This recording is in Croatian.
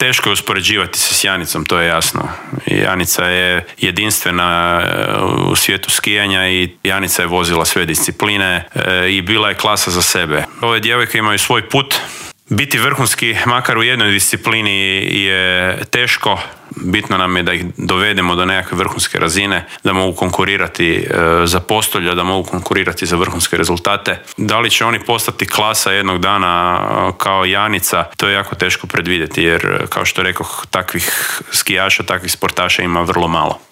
Teško je uspoređivati se s Janicom, to je jasno. Janica je jedinstvena u svijetu skijanja i Janica je vozila sve discipline i bila je klasa za sebe. Ove djevojke imaju svoj put. Biti vrhunski, makar u jednoj disciplini, je teško. Bitno nam je da ih dovedemo do nekakve vrhunske razine, da mogu konkurirati za postolja, da mogu konkurirati za vrhunske rezultate. Da li će oni postati klasa jednog dana kao Janica, to je jako teško predvidjeti, jer kao što rekoh, takvih skijaša, takvih sportaša ima vrlo malo.